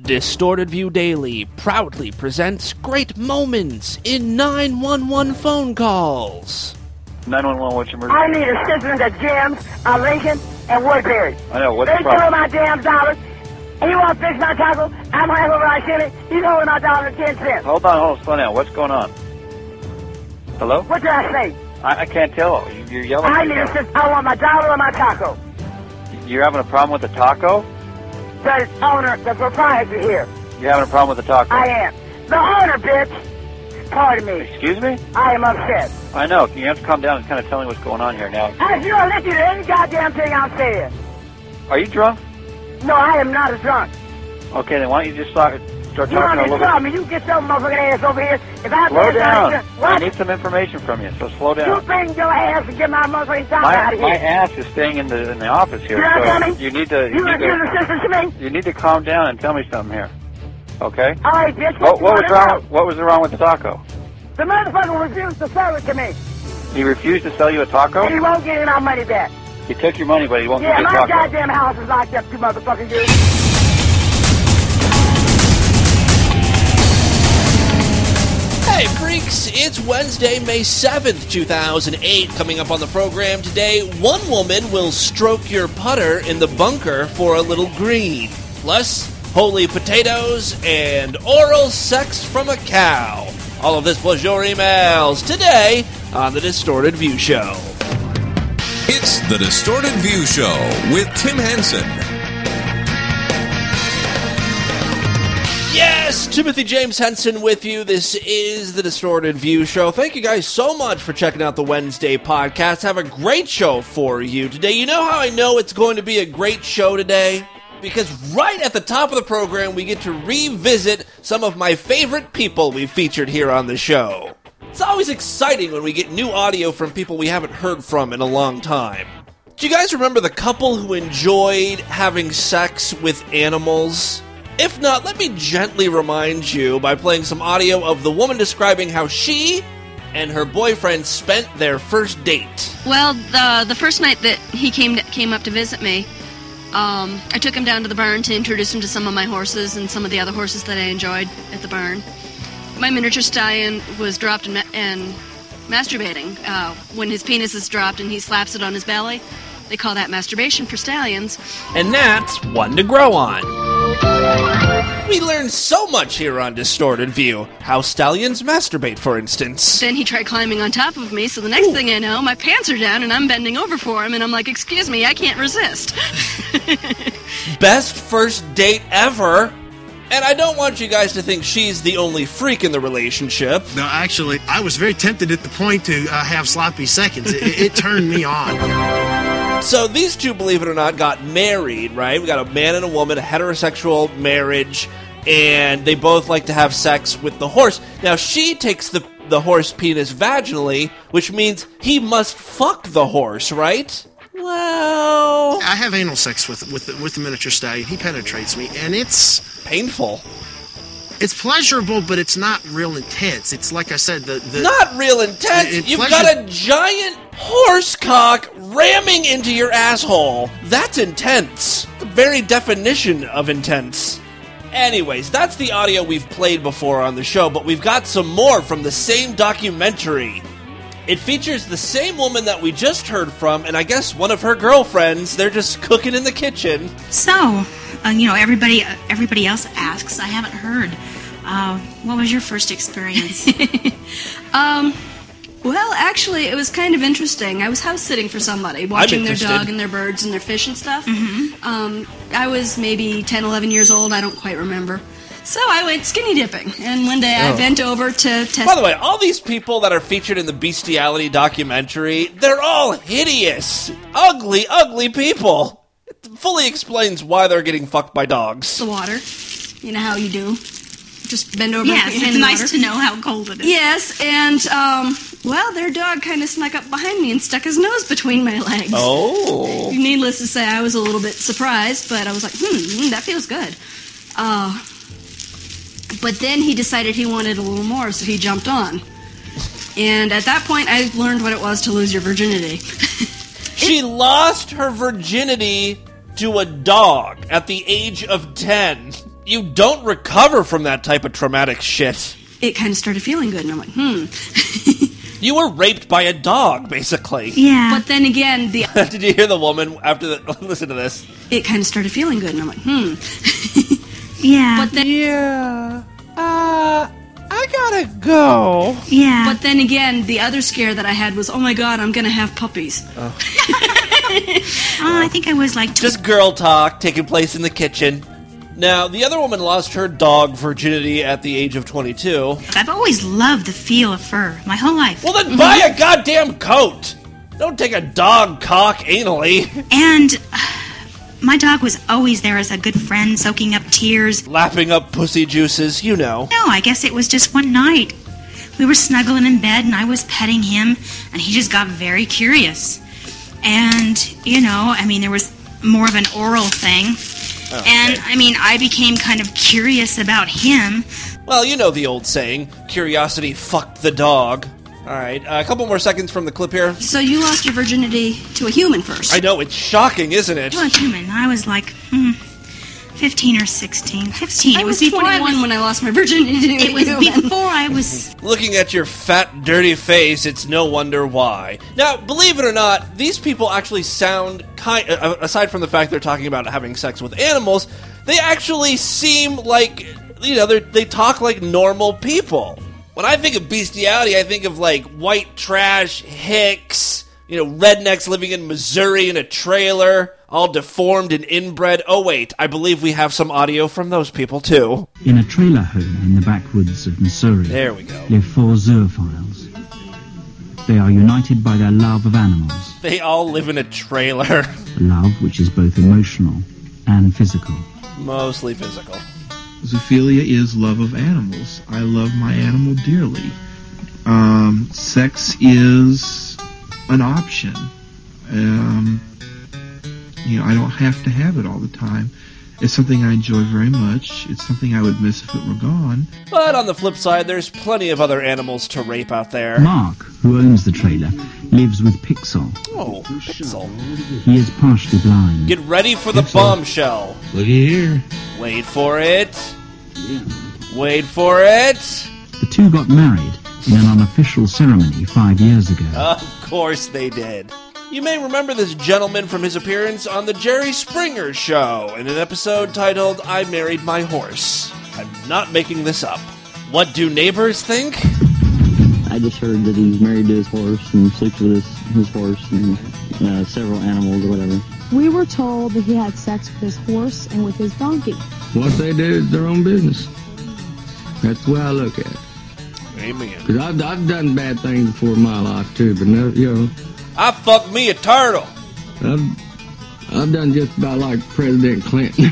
Distorted View Daily proudly presents great moments in 911 phone calls. 911, what's your emergency? I need assistance at Jim's, Lincoln, and Woodbury. I know, what's They the problem? stole my damn dollars. And you want to fix my tackle? I'm going over I sent it. He's holding my dollar and 10 cents. Hold on, slow down. What's going on? Hello? What did I say? I can't tell. You're yelling. I need assistance. I want my dollar or my taco. You're having a problem with the taco? The owner, the proprietor here. You're having a problem with the taco? I am. The owner, bitch. Pardon me. Excuse me? I am upset. I know. You have to calm down and kind of tell me what's going on here now. You don't listen to any goddamn thing I'm saying. Are you drunk? No, I am not a drunk. Okay, then why don't you just start You talking want a me to little stop bit. me? You get your motherfucking ass over here. If I Slow down. I What? need some information from you, so slow You down. bring your ass and get my motherfucking top out of My here. ass is staying in the office here, You know what I'm so telling you need to You assistance to me? you need to calm down and tell me something here. Okay? All right, bitch. What you wanna know? was wrong with the taco? The motherfucker refused to sell it to me. He refused to sell you a taco? And he won't get my money back. He took your money, but he won't Yeah, give you a my taco. goddamn house is locked up, you motherfucking dude. Hey freaks, it's Wednesday, May 7th, 2008. Coming up on the program today, one woman will stroke your putter in the bunker for a little green. Plus, holy potatoes and oral sex from a cow. All of this plus your emails today on The Distorted View Show. It's The Distorted View Show with Tim Henson. Yes, Timothy James Henson with you. This is The Distorted View Show. Thank you guys so much for checking out the Wednesday podcast. Have a great show for you today. You know how I know it's going to be a great show today? Because right at the top of the program, we get to revisit some of my favorite people we've featured here on the show. It's always exciting when we get new audio from people we haven't heard from in a long time. Do you guys remember the couple who enjoyed having sex with animals? If not, let me gently remind you by playing some audio of the woman describing how she and her boyfriend spent their first date. Well, the first night that he came up to visit me, I took him down to the barn to introduce him to some of my horses and some of the other horses that I enjoyed at the barn. My miniature stallion was dropped and masturbating. When his penis is dropped and he slaps it on his belly, they call that masturbation for stallions. And that's one to grow on. We learned so much here on Distorted View. How stallions masturbate, for instance. Then he tried climbing on top of me, so the next thing I know, my pants are down and I'm bending over for him, and I'm like, excuse me, I can't resist. Best first date ever. And I don't want you guys to think she's the only freak in the relationship. No, actually, I was very tempted at the point to have sloppy seconds. It turned me on. So these two, believe it or not, got married, right? We got a man and a woman, a heterosexual marriage, and they both like to have sex with the horse. Now, she takes the horse penis vaginally, which means he must fuck the horse, right? Well, I have anal sex with the miniature stallion. He penetrates me, and it's painful. It's pleasurable, but it's not real intense. It's like I said, the not real intense. You've got a giant horse cock ramming into your asshole. That's intense. The very definition of intense. Anyways, that's the audio we've played before on the show, but we've got some more from the same documentary. It features the same woman that we just heard from, and I guess one of her girlfriends. They're just cooking in the kitchen. So, everybody else asks. I haven't heard. What was your first experience? Well, actually, it was kind of interesting. I was house sitting for somebody, watching their dog and their birds and their fish and stuff. Mm-hmm. I was maybe 10, 11 years old. I don't quite remember. So I went skinny dipping, and one day I bent over to test... By the way, all these people that are featured in the bestiality documentary, they're all hideous, ugly, ugly people. It fully explains why they're getting fucked by dogs. The water. You know how you do. Just bend over. Yes, it's nice to know how cold it is. Yes, and, well, their dog kind of snuck up behind me and stuck his nose between my legs. Oh. Needless to say, I was a little bit surprised, but I was like, that feels good. But then he decided he wanted a little more, so he jumped on. And at that point, I learned what it was to lose your virginity. She lost her virginity to a dog at the age of 10. You don't recover from that type of traumatic shit. It kind of started feeling good, and I'm like, You were raped by a dog, basically. Yeah. But then again, Did you hear the woman after the... Listen to this. it kind of started feeling good, and I'm like, Yeah. But then, Yeah. I gotta go. Yeah. but then again, the other scare that I had was, oh my god, I'm gonna have puppies. I think I was like... Just girl talk taking place in the kitchen. Now, the other woman lost her dog virginity at the age of 22. I've always loved the feel of fur my whole life. Well, then buy a goddamn coat. Don't take a dog cock anally. And my dog was always there as a good friend, soaking up tears. Lapping up pussy juices, you know. No, I guess it was just one night. We were snuggling in bed, and I was petting him, and he just got very curious. And, there was more of an oral thing. Okay. And, I became kind of curious about him. Well, you know the old saying, curiosity fucked the dog. All right, a couple more seconds from the clip here. So you lost your virginity to a human first. I know, it's shocking, isn't it? Well, human. I was like, 15 or 16. 15. I was 21 when I lost my virginity to a It was human. before I was... Looking at your fat, dirty face, it's no wonder why. Now, believe it or not, these people actually sound aside from the fact they're talking about having sex with animals, they actually seem like, they talk like normal people. When I think of bestiality, I think of, white trash hicks, rednecks living in Missouri in a trailer, all deformed and inbred. Oh, wait, I believe we have some audio from those people, too. In a trailer home in the backwoods of Missouri There we go. live 4 zoophiles. They are united by their love of animals, They all live in a trailer. love which is both emotional and physical. Mostly physical. Zoophilia is love of animals. I love my animal dearly. Sex is an option. I don't have to have it all the time. It's something I enjoy very much. It's something I would miss if it were gone. But on the flip side, there's plenty of other animals to rape out there. Mark, who owns the trailer, lives with Pixel. Oh, Pixel. He is partially blind. Get ready for the bombshell. Looky here. Wait for it. Wait for it. The two got married in an unofficial ceremony 5 years ago. Of course they did. You may remember this gentleman from his appearance on the Jerry Springer Show in an episode titled, I Married My Horse. I'm not making this up. What do neighbors think? I just heard that he's married to his horse and sleeps with his horse and several animals or whatever. We were told that he had sex with his horse and with his donkey. What they do is their own business. That's the way I look at it. Amen. Because I've done bad things before in my life too, but no, I fucked me a turtle. I've done just about like President Clinton.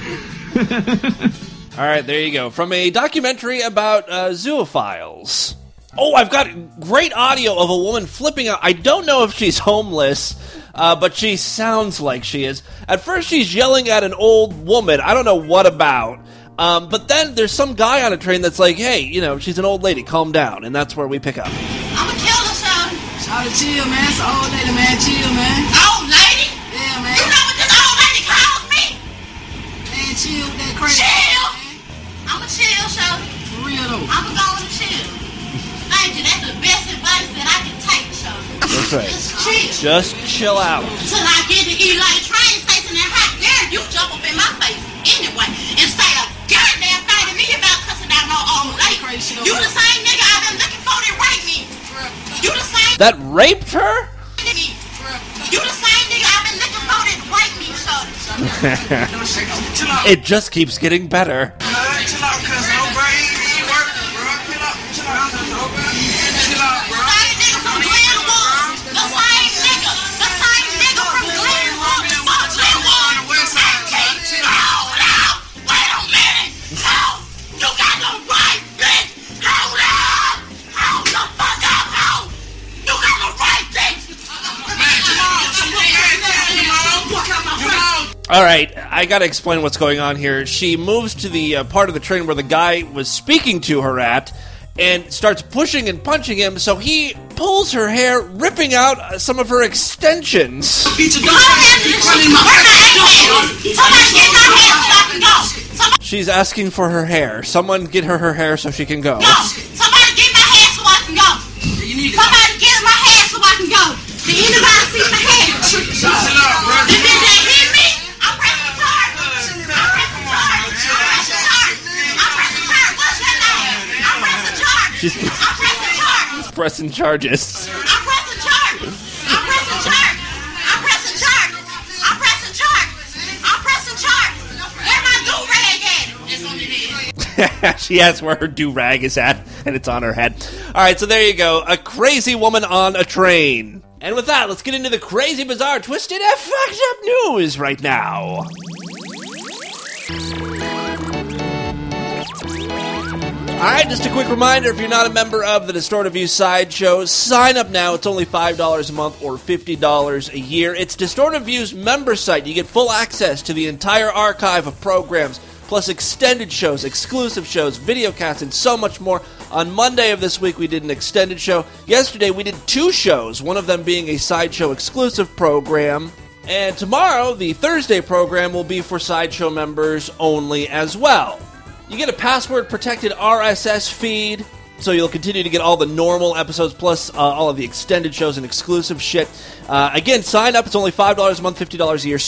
All right, there you go. From a documentary about zoophiles. Oh, I've got great audio of a woman flipping out. I don't know if she's homeless, but she sounds like she is. At first, she's yelling at an old woman. I don't know what about. But then there's some guy on a train that's like, hey, she's an old lady. Calm down. And that's where we pick up. I'm a killer, Shawty. Shawty, chill, man. It's an old lady, man. Chill, man. Old lady? Yeah, man. You know what this old lady calls me? Man, chill with that crazy. Chill? I'm a chill, Shawty. For real, though. I'm a going to chill. Thank you. That's the best advice that I can take, Shawty. That's right. Just chill. Just chill out. Till I get to Eli train station and how dare you jump up in my face anyway and say a goddamn thing to me about cussing out no old lady. You the same nigga I've been looking for that raped me. You the same that raped her? You the same nigga I've been looking for that raped me, It just keeps getting better. Chill out, cuz no brain ain't working, bro. Chill out, cuz no brain. Chill out, bro. The same nigga from Glenwood. The same nigga from Glenwood. Fuck Glenwood. Hold up. Wait a minute. No, you got no right, bitch. Hold up. Hold the fuck up, ho. You got no right, bitch. All right, I gotta explain what's going on here. She moves to the part of the train where the guy was speaking to her at and starts pushing and punching him, so he pulls her hair, ripping out some of her extensions. Somebody get my hair so I can go. She's asking for her hair. Someone get her hair so she can go. No, somebody get my hair so I can go. Somebody get my hair so I can go. Did anybody see my hair? Did they hear me? I'm pressing charge. I'm pressing charge. I'm pressing charge. What's your name? I'm pressing charge. She's I'm pressing charge. pressing charges. I'm pressing charge. I'm pressing charge. I'm pressing charge. I'm pressing charge. I'm pressing charge. Where my do-rag at? It's on your head. She asks where her do-rag is at, and it's on her head. All right, so there you go. A crazy woman on a train. And with that, let's get into the crazy, bizarre, twisted, and fucked up news right now. All right, just a quick reminder, if you're not a member of the Distorted View Sideshow, sign up now. It's only $5 a month or $50 a year. It's Distorted View's member site. You get full access to the entire archive of programs, plus extended shows, exclusive shows, videocasts, and so much more. On Monday of this week, we did an extended show. Yesterday, we did 2 shows, one of them being a Sideshow exclusive program. And tomorrow, the Thursday program will be for Sideshow members only as well. You get a password-protected RSS feed, so you'll continue to get all the normal episodes, plus all of the extended shows and exclusive shit. Again, sign up. It's only $5 a month, $50 a year.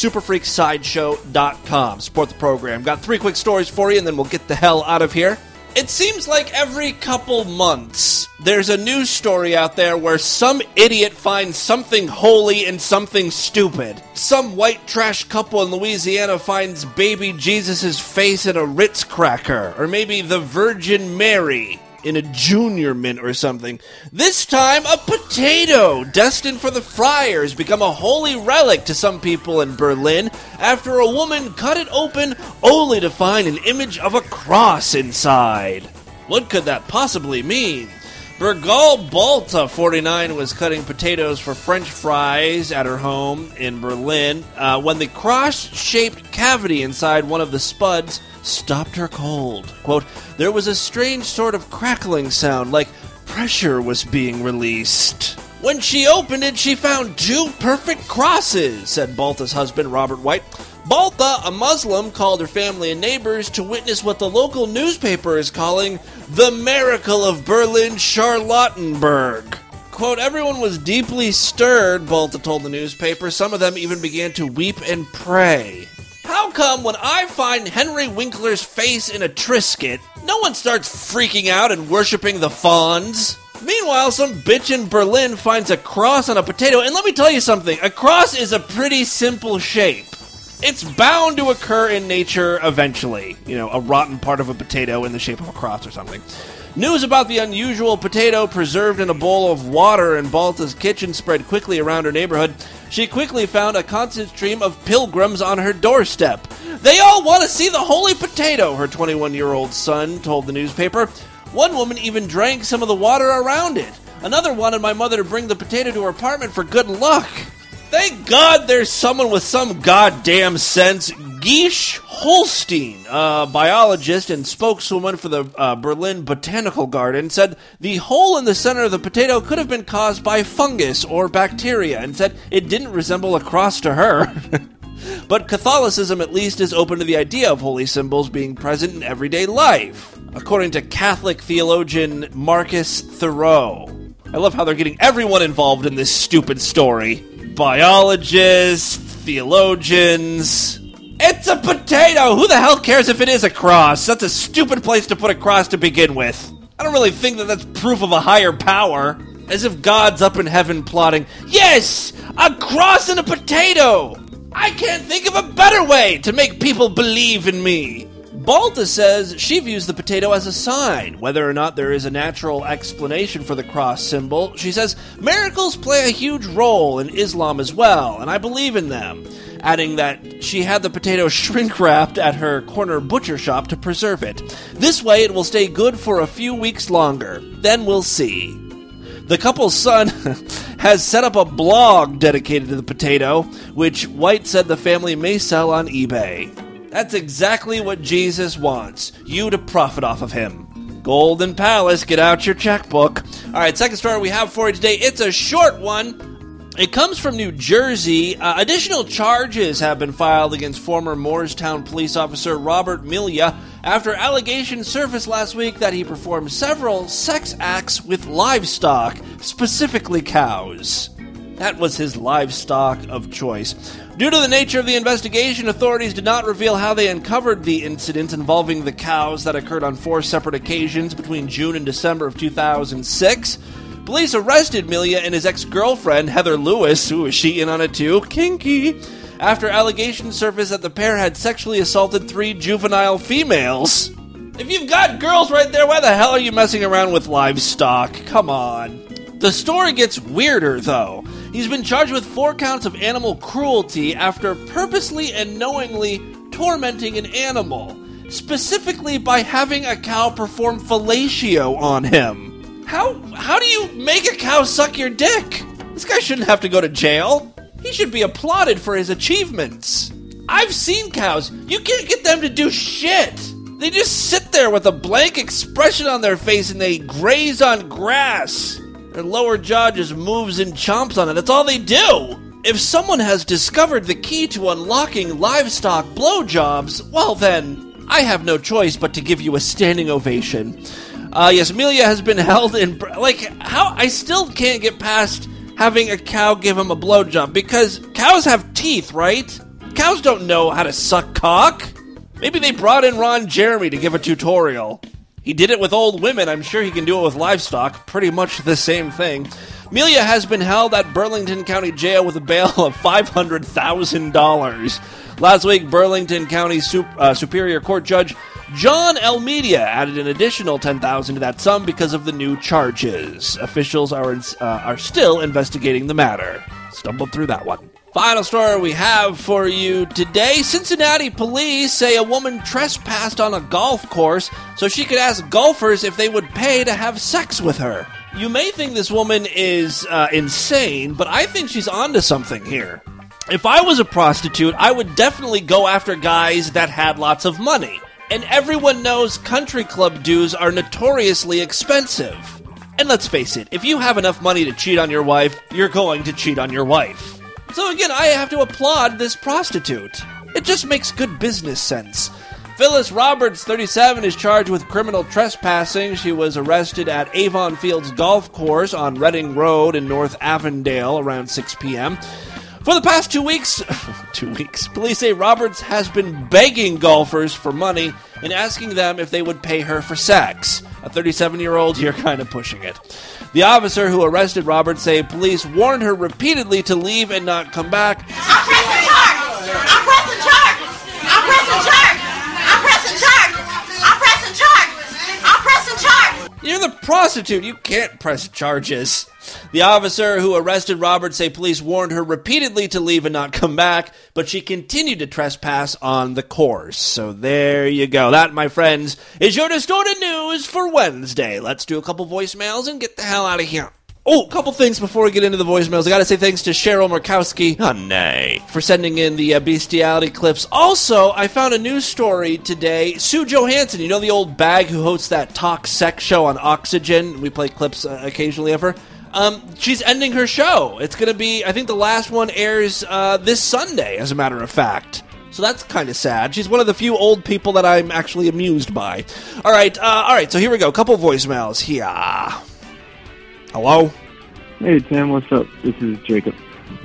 Superfreaksideshow.com. Support the program. Got 3 quick stories for you, and then we'll get the hell out of here. It seems like every couple months, there's a news story out there where some idiot finds something holy and something stupid. Some white trash couple in Louisiana finds baby Jesus' face in a Ritz cracker, or maybe the Virgin Mary in a Junior Mint or something. This time, a potato destined for the friars become a holy relic to some people in Berlin after a woman cut it open only to find an image of a cross inside. What could that possibly mean? Birgal Balta, 49, was cutting potatoes for French fries at her home in Berlin when the cross-shaped cavity inside one of the spuds stopped her cold. Quote, there was a strange sort of crackling sound, like pressure was being released. When she opened it, she found 2 perfect crosses, said Balta's husband, Robert White. Balta, a Muslim, called her family and neighbors to witness what the local newspaper is calling the miracle of Berlin Charlottenburg. Quote, everyone was deeply stirred, Balta told the newspaper. Some of them even began to weep and pray. How come when I find Henry Winkler's face in a Triscuit, no one starts freaking out and worshipping the fawns? Meanwhile, some bitch in Berlin finds a cross on a potato, and let me tell you something, a cross is a pretty simple shape. It's bound to occur in nature eventually. You know, a rotten part of a potato in the shape of a cross or something. News about the unusual potato preserved in a bowl of water in Balta's kitchen spread quickly around her neighborhood. She quickly found a constant stream of pilgrims on her doorstep. They all want to see the holy potato, her 21-year-old son told the newspaper. One woman even drank some of the water around it. Another wanted my mother to bring the potato to her apartment for good luck. Thank God there's someone with some goddamn sense. Gish Holstein, a biologist and spokeswoman for the Berlin Botanical Garden, said the hole in the center of the potato could have been caused by fungus or bacteria, and said it didn't resemble a cross to her. But Catholicism at least is open to the idea of holy symbols being present in everyday life, according to Catholic theologian Marcus Thoreau. I love how they're getting everyone involved in this stupid story. Biologists, theologians. It's a potato! Who the hell cares if it is a cross? That's a stupid place to put a cross to begin with. I don't really think that that's proof of a higher power. As if God's up in heaven plotting, yes! A cross and a potato! I can't think of a better way to make people believe in me. Balta says she views the potato as a sign, whether or not there is a natural explanation for the cross symbol. She says, miracles play a huge role in Islam as well, and I believe in them, adding that she had the potato shrink-wrapped at her corner butcher shop to preserve it. This way it will stay good for a few weeks longer. Then we'll see. The couple's son has set up a blog dedicated to the potato, which White said the family may sell on eBay. That's exactly what Jesus wants, you to profit off of him. Golden Palace, get out your checkbook. All right, second story we have for you today. It's a short one, It comes from New Jersey. Additional charges have been filed against former Moorestown police officer Robert Milia after allegations surfaced last week that he performed several sex acts with livestock, specifically cows. That was his livestock of choice. Due to the nature of the investigation, authorities did not reveal how they uncovered the incident involving the cows that occurred on 4 separate occasions between June and December of 2006. Police arrested Milia and his ex-girlfriend, Heather Lewis, who was she in on it too? Kinky! After allegations surfaced that the pair had sexually assaulted 3 juvenile females. If you've got girls right there, why the hell are you messing around with livestock? Come on. The story gets weirder, though. He's been charged with 4 counts of animal cruelty after purposely and knowingly tormenting an animal, specifically by having a cow perform fellatio on him. How do you make a cow suck your dick? This guy shouldn't have to go to jail. He should be applauded for his achievements. I've seen cows. You can't get them to do shit. They just sit there with a blank expression on their face and they graze on grass. Their lower jaw just moves and chomps on it. That's all they do. If someone has discovered the key to unlocking livestock blowjobs, well then, I have no choice but to give you a standing ovation. Yes, Amelia has been held in... how... I still can't get past having a cow give him a blowjob, because cows have teeth, right? Cows don't know how to suck cock. Maybe they brought in Ron Jeremy to give a tutorial. He did it with old women. I'm sure he can do it with livestock. Pretty much the same thing. Amelia has been held at Burlington County Jail with a bail of $500,000. Last week, Burlington County Superior Court Judge John L. Media added an additional $10,000 to that sum because of the new charges. Officials are still investigating the matter. Stumbled through that one. Final story we have for you today. Cincinnati police say a woman trespassed on a golf course so she could ask golfers if they would pay to have sex with her. You may think this woman is insane, but I think she's onto something here. If I was a prostitute, I would definitely go after guys that had lots of money. And everyone knows country club dues are notoriously expensive. And let's face it, if you have enough money to cheat on your wife, you're going to cheat on your wife. So again, I have to applaud this prostitute. It just makes good business sense. Phyllis Roberts, 37, is charged with criminal trespassing. She was arrested at Avon Fields Golf Course on Reading Road in North Avondale around 6 p.m. For the past 2 weeks, police say Roberts has been begging golfers for money and asking them if they would pay her for sex. A 37-year-old, you're kind of pushing it. The officer who arrested Roberts say police warned her repeatedly to leave and not come back. I'm pressing charges! I'm pressing charges! I'm pressing charges! I'm pressing charges! I'm pressing charges! I'm pressing charges! You're the prostitute. You can't press charges. The officer who arrested Roberts say police warned her repeatedly to leave and not come back, but she continued to trespass on the course. So there you go. That, my friends, is your Distorted News for Wednesday. Let's do a couple voicemails and get the hell out of here. Oh, a couple things before we get into the voicemails. I gotta say thanks to Cheryl Murkowski, for sending in the bestiality clips. Also, I found a news story today. Sue Johansson, you know the old bag who hosts that talk sex show on Oxygen? We play clips occasionally of her. She's ending her show. It's going to be, I think the last one airs this Sunday, as a matter of fact. So that's kind of sad. She's one of the few old people that I'm actually amused by. All right, so here we go. A couple voicemails here. Hello? Hey, Tim, what's up? This is Jacob.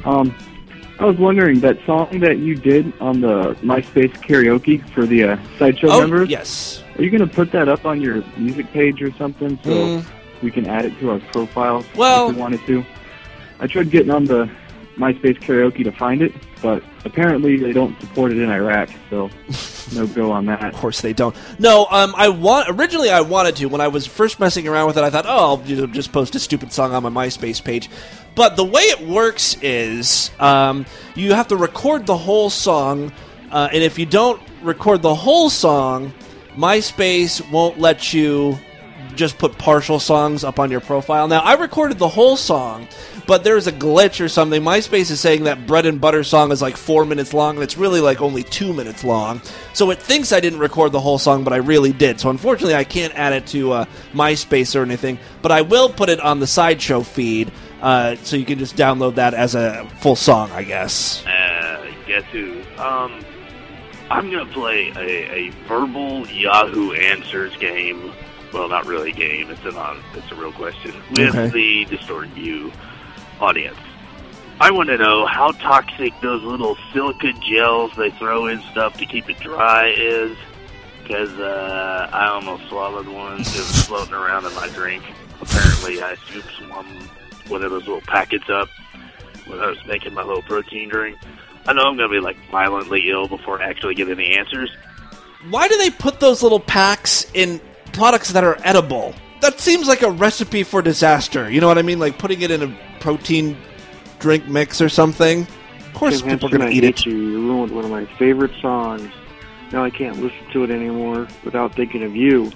I was wondering, that song that you did on the MySpace karaoke for the Sideshow members? Yes. Are you going to put that up on your music page or something so we can add it to our profile if we wanted to? I tried getting on the MySpace karaoke to find it, but apparently they don't support it in Iraq, so no go on that. Of course they don't. No, originally I wanted to. When I was first messing around with it, I thought, I'll just post a stupid song on my MySpace page. But the way it works is you have to record the whole song, and if you don't record the whole song, MySpace won't let you just put partial songs up on your profile. Now, I recorded the whole song, but there's a glitch or something. MySpace is saying that Bread and Butter song is like 4 minutes long, and it's really like only 2 minutes long. So it thinks I didn't record the whole song, but I really did. So unfortunately, I can't add it to MySpace or anything, but I will put it on the Sideshow feed. So you can just download that as a full song, I guess. Guess who? I'm going to play a verbal Yahoo Answers game. Well, not really a game. It's a real question. With the Distorted View audience. I want to know how toxic those little silica gels they throw in stuff to keep it dry is. Because I almost swallowed one. It was floating around in my drink. Apparently, I scooped one of those little packets up when I was making my little protein drink. I know I'm going to be, violently ill before I actually get any answers. Why do they put those little packs in products that are edible? That seems like a recipe for disaster. You know what I mean? Like putting it in a protein drink mix or something. Of course people are going to eat it. You ruined one of my favorite songs. Now I can't listen to it anymore without thinking of you.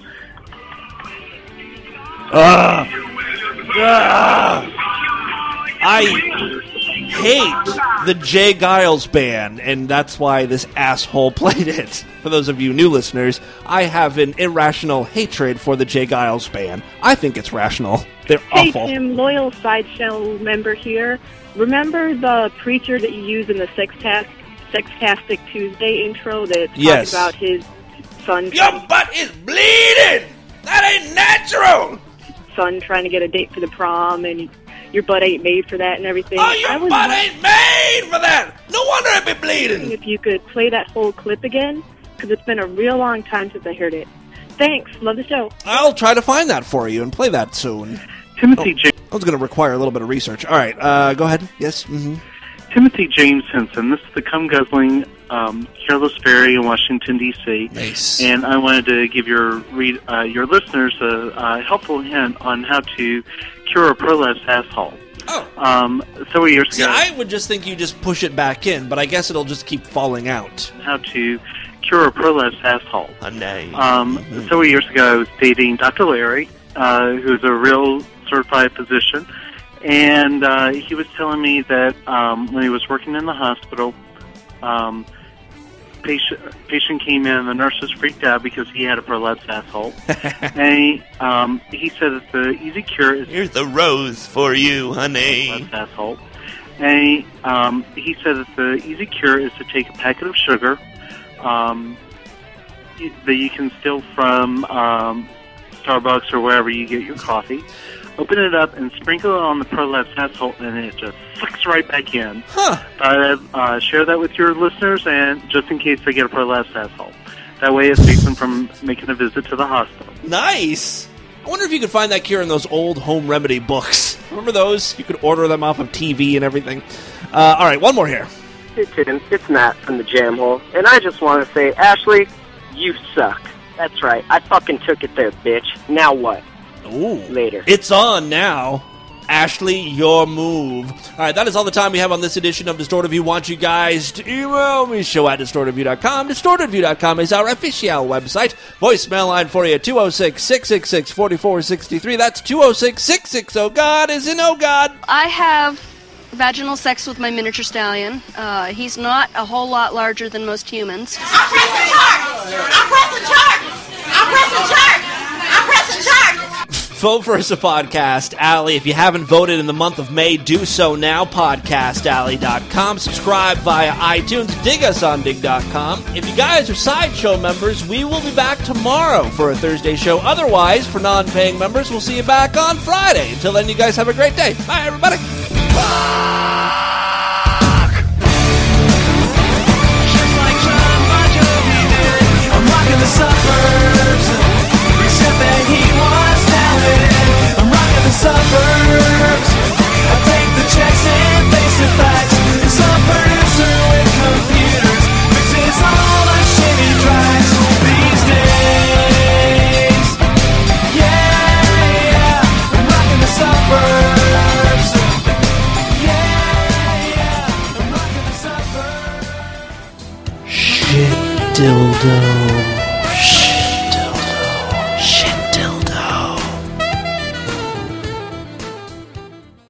I hate the Jay Giles Band, and that's why this asshole played it. For those of you new listeners, I have an irrational hatred for the Jay Giles Band. I think it's rational. They're awful. Hey, Tim, loyal Sideshow member here. Remember the preacher that you used in the Sextastic Tuesday intro that talked about his son? Your butt is bleeding! That ain't natural! Son trying to get a date for the prom, and your butt ain't made for that and everything. Oh, your butt ain't made for that! No wonder it be bleeding! If you could play that whole clip again, because it's been a real long time since I heard it. Thanks. Love the show. I'll try to find that for you and play that soon. Timothy James. That was going to require a little bit of research. All right, go ahead. Yes? Mm-hmm. Timothy James Henson. This is the cum-guzzling Careless Fairy in Washington, D.C. Nice. And I wanted to give your listeners a helpful hint on how to cure a prolapsed asshole. Oh. Several years ago. I would just think you just push it back in, but I guess it'll just keep falling out. How to cure a prolapsed asshole. Several years ago, I was dating Dr. Larry, who's a real certified physician. And he was telling me that when he was working in the hospital, patient came in, and the nurses freaked out because he had a prolapsed asshole. And he said that the easy cure is... Here's a rose for you, honey. Prolapsed asshole. And he said that the easy cure is to take a packet of sugar that you can steal from Starbucks or wherever you get your coffee. Open it up and sprinkle it on the prolapsed asshole, and it just flicks right back in. Huh. Share that with your listeners, and just in case they get a prolapsed asshole. That way it saves them from making a visit to the hospital. Nice! I wonder if you could find that cure in those old home remedy books. Remember those? You could order them off of TV and everything. All right, one more here. Hey, Tim. It's Matt from the Jam Hole, and I just want to say, Ashley, you suck. That's right. I fucking took it there, bitch. Now what? Ooh. Later. It's on now. Ashley, your move. All right, that is all the time we have on this edition of Distorted View. Want you guys to email me, show@distortedview.com. Distortedview.com is our official website. Voicemail line for you, 206-666-4463. That's 206-660. God is in oh God. I have vaginal sex with my miniature stallion. He's not a whole lot larger than most humans. I press the charge! I press the charge! Vote for us a podcast alley. If you haven't voted in the month of May, do so now. Podcastalley.com. Subscribe via iTunes. Dig us on dig.com. If you guys are Sideshow members, we will be back tomorrow for a Thursday show. Otherwise, for non-paying members, we'll see you back on Friday. Until then, you guys have a great day. Bye, everybody. I'm rocking the suburbs, except that he was talented. I'm rocking the suburbs. I take the checks and face the facts. Some producer with computers fixes all the shit he tries these days. Yeah, I'm rocking the suburbs. Yeah, I'm rocking the suburbs. Shit dildo.